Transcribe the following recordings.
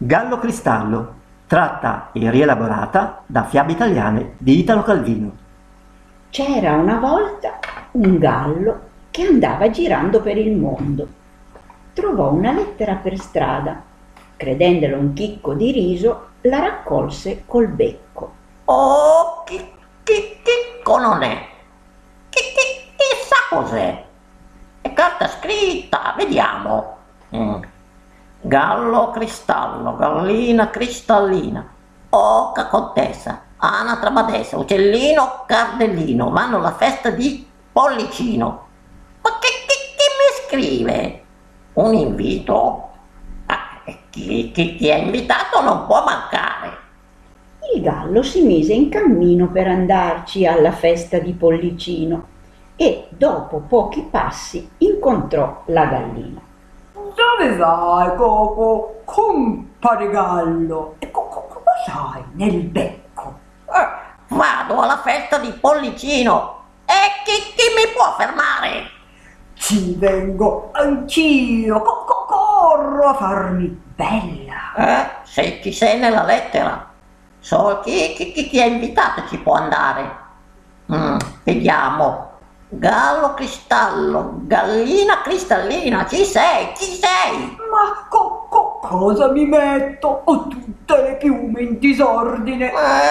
Gallo Cristallo, tratta e rielaborata da Fiabe Italiane di Italo Calvino. C'era una volta un gallo che andava girando per il mondo. Trovò una lettera per strada. Credendolo un chicco di riso, la raccolse col becco. Oh, chicco non è. Chissà cos'è. È carta scritta, vediamo. Gallo cristallo, gallina cristallina, oca contessa, anatra badessa, uccellino cardellino, vanno alla festa di Pollicino. Ma che mi scrive? Un invito? Chi è invitato non può mancare. Il gallo si mise in cammino per andarci alla festa di Pollicino e dopo pochi passi incontrò la gallina. Dove vai, compare gallo? E cosa hai nel becco? Vado alla festa di Pollicino e chi mi può fermare? Ci vengo anch'io, corro a farmi bella. Se ci sei nella lettera, so chi è invitato ci può andare. Vediamo. Gallo cristallo, gallina cristallina, ci sei? Ma cosa mi metto? Ho tutte le piume in disordine.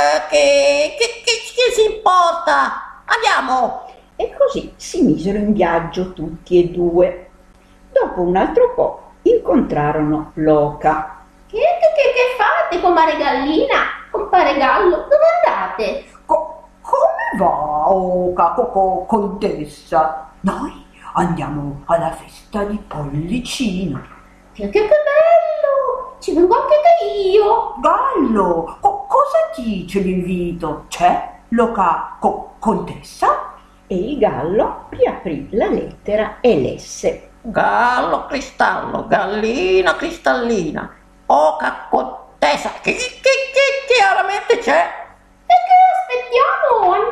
Che si importa? Andiamo! E così si misero in viaggio tutti e due. Dopo un altro po' incontrarono l'oca. Che fate, comare gallina? Compare gallo, dove andate? Come va, oca, contessa? Noi andiamo alla festa di Pollicino. Che bello! Ci vengo anche io! Gallo, cosa dice l'invito? C'è l'oca contessa? E il gallo riaprì la lettera e lesse. Gallo cristallo, gallina cristallina, oca contessa, chi chiaramente c'è? E che aspettiamo?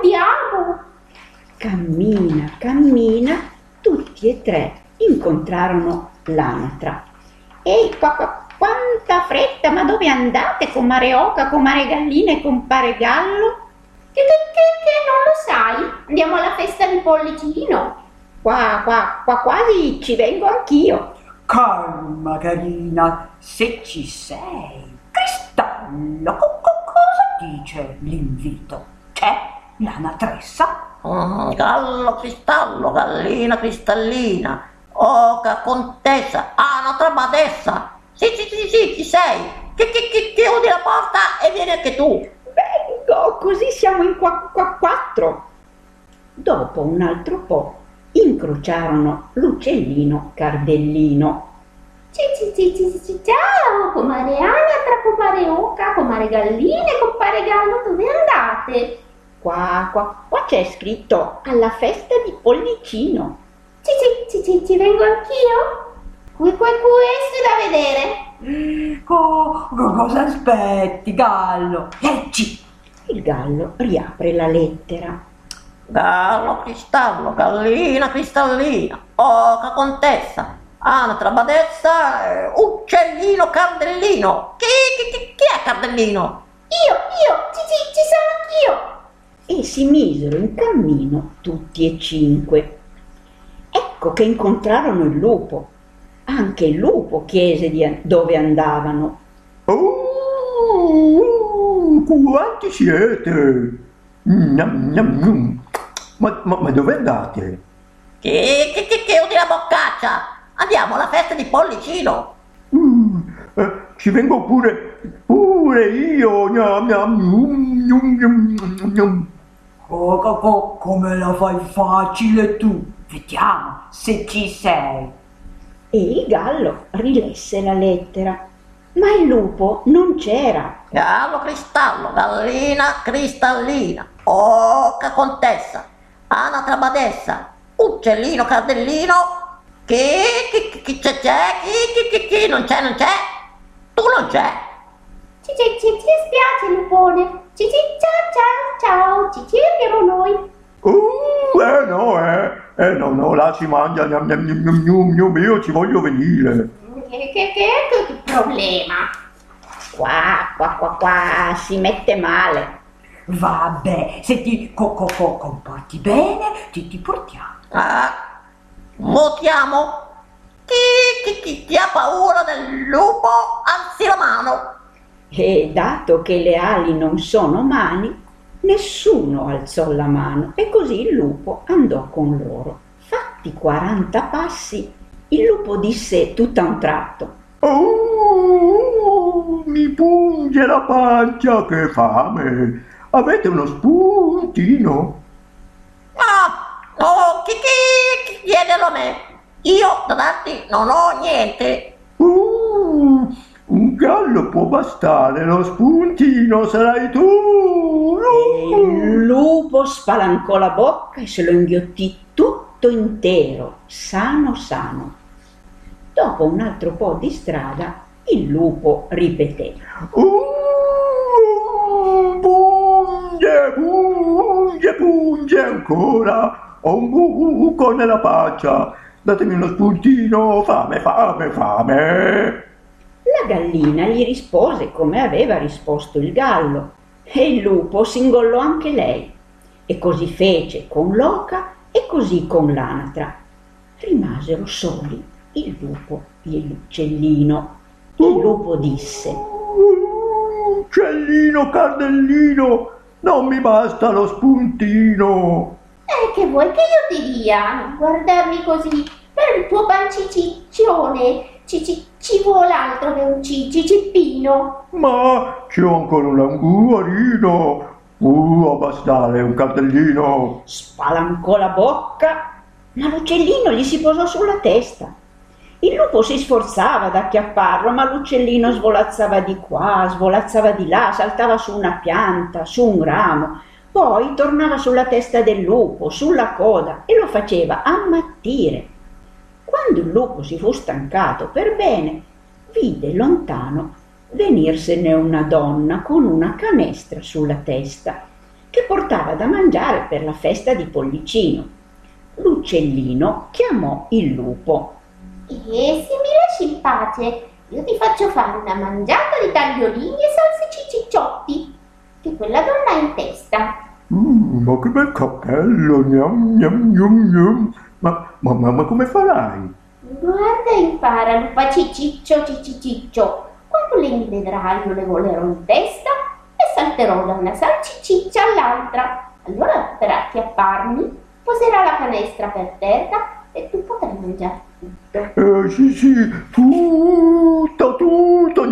Andiamo! Cammina, tutti e tre incontrarono l'anatra. Ehi, quanta fretta, ma dove andate, comare oca, comare gallina e compare gallo? Che non lo sai? Andiamo alla festa di Pollicino. Qua quasi ci vengo anch'io. Calma, carina, se ci sei. Cristallo, cosa dice l'invito? C'è l'anatressa? Gallo cristallo, gallina cristallina, oca contessa, anatra badessa. Sì, ci sei. Chiudi la porta e vieni anche tu. Vengo, così siamo in quattro. Dopo un altro po' incrociarono l'uccellino cardellino. Ciao, comare anatra, comare oca, comare gallina e compare gallo, dove andate? Qua c'è scritto alla festa di Pollicino. Ci vengo anch'io? Questo è da vedere. Cosa aspetti, gallo? Leggi! Il gallo riapre la lettera. Gallo cristallo, gallina cristallina, oca contessa, anatra badessa, uccellino cardellino. Chi è cardellino? Io, ci sono anch'io. E si misero in cammino tutti e cinque. Ecco che incontrarono il lupo. Anche il lupo chiese dove andavano. Quanti siete? Ma dove andate? Chiudi la boccaccia! Andiamo alla festa di Pollicino! Ci vengo pure io! Come la fai facile tu? Vediamo se ci sei. E il gallo rilesse la lettera, ma il lupo non c'era. Gallo cristallo, gallina cristallina, oca contessa, anatra badessa, uccellino cardellino. Chi c'è? Chi non c'è? Tu non c'è. Ci spiace, lupone. Ciao, ci abbiamo noi. No, là si mangia, io ci voglio venire. Che problema? Qua, si mette male. Vabbè, se ti comporti bene, ti portiamo. Votiamo. Chi ha paura del lupo, alzi la mano. E dato che le ali non sono mani, nessuno alzò la mano e così il lupo andò con loro. Fatti 40 passi, il lupo disse tutto a un tratto: "Oh, mi punge la pancia, che fame! Avete uno spuntino?" Chi chiedelo a me? Io da darti non ho niente. Un gallo può bastare, lo spuntino sarai tu. E il lupo spalancò la bocca e se lo inghiottì tutto intero, sano. Dopo un altro po' di strada, il lupo ripeté: punge ancora. Ho un buco nella pancia. Datemi uno spuntino, fame. La gallina gli rispose come aveva risposto il gallo e il lupo s'ingollò anche lei. E così fece con l'oca e così con l'anatra. Rimasero soli il lupo e l'uccellino. Il lupo disse: "Uccellino cardellino, non mi basta lo spuntino." Che vuoi che io ti dia? Non guardarmi così. Per il tuo panciciccione ci vuole altro che un cicippino. Ma c'è ancora un languorino. A bastare un cardellino. Spalancò la bocca, ma l'uccellino gli si posò sulla testa. Il lupo si sforzava ad acchiapparlo, ma l'uccellino svolazzava di qua, svolazzava di là, saltava su una pianta, su un ramo. Poi tornava sulla testa del lupo, sulla coda, e lo faceva ammattire. Quando il lupo si fu stancato per bene, vide lontano venirsene una donna con una canestra sulla testa, che portava da mangiare per la festa di Pollicino. L'uccellino chiamò il lupo. Se mi lasci in pace, io ti faccio fare una mangiata di tagliolini e salsiccicciotti che quella donna ha in testa. Ma che bel cappello, gnam. Ma come farai? Guarda e impara, lupa ciciccio. Quando le mi vedrai io le volerò in testa e salterò da una salsiccia all'altra. Allora per acchiapparmi poserà la canestra per terra e tu potrai mangiare tutto. Sì, tutto,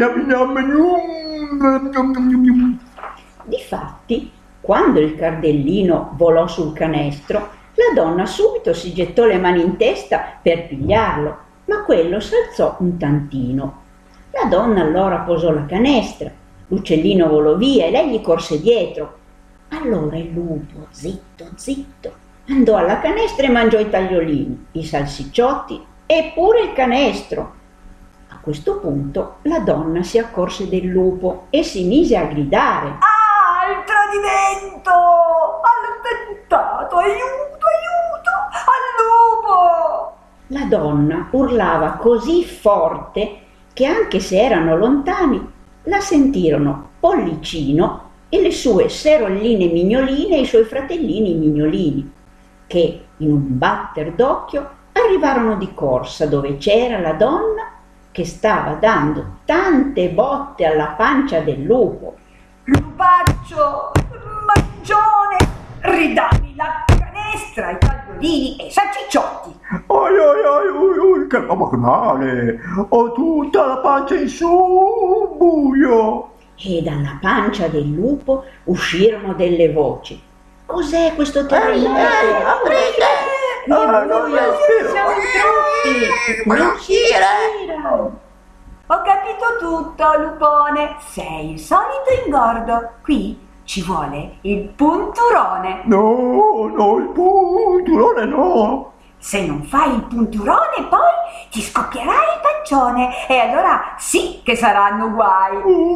gnam. Difatti, quando il cardellino volò sul canestro, la donna subito si gettò le mani in testa per pigliarlo, ma quello s'alzò un tantino. La donna allora posò la canestra, l'uccellino volò via e lei gli corse dietro. Allora il lupo, zitto, andò alla canestra e mangiò i tagliolini, i salsicciotti e pure il canestro. A questo punto la donna si accorse del lupo e si mise a gridare: "Il tradimento! All'attentato! Aiuto! Al lupo!" La donna urlava così forte che anche se erano lontani la sentirono Pollicino e le sue serolline mignoline e i suoi fratellini mignolini, che in un batter d'occhio arrivarono di corsa dove c'era la donna che stava dando tante botte alla pancia del lupo. "Lupaccio, mangione, ridammi la canestra, i tagliolini e i salsicciotti." Ai, che male! Ho tutta la pancia in su, buio! E dalla pancia del lupo uscirono delle voci: "Cos'è questo terremoto? Aprite! Siamo troppi! Non si respira!" "Ho capito tutto, lupone. Sei il solito ingordo. Qui ci vuole il punturone. No, il punturone no! Se non fai il punturone poi ti scoppierà il pancione e allora sì che saranno guai."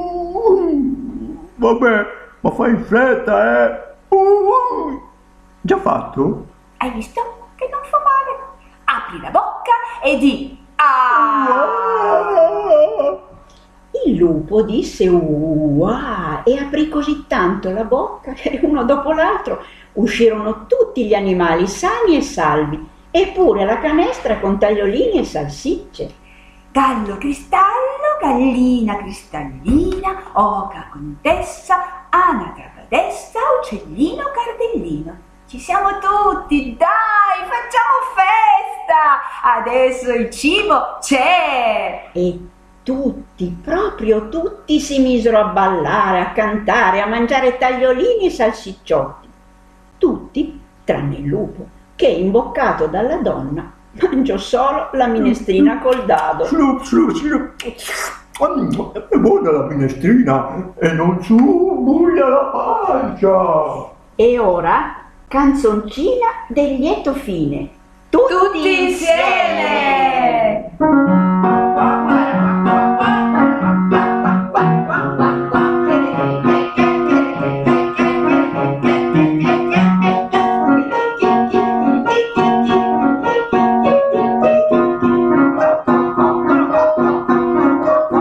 Vabbè, ma fai in fretta, Già fatto? Hai visto che non fa male? Apri la bocca e di "Ah!" Il lupo disse uah e aprì così tanto la bocca che uno dopo l'altro uscirono tutti gli animali sani e salvi, eppure la canestra con tagliolini e salsicce. Gallo cristallo, gallina cristallina, oca contessa, anatra badessa, uccellino cardellino. Ci siamo tutti, dai, facciamo festa! Adesso il cibo c'è! E tutti, proprio tutti si misero a ballare, a cantare, a mangiare tagliolini e salsicciotti. Tutti, tranne il lupo, che imboccato dalla donna mangiò solo la minestrina col dado. Slup, slup, slup. È buona la minestrina e non buia la pancia. E ora, canzoncina del lieto fine. Tutti insieme!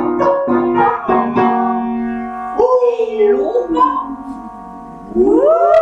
Il lupo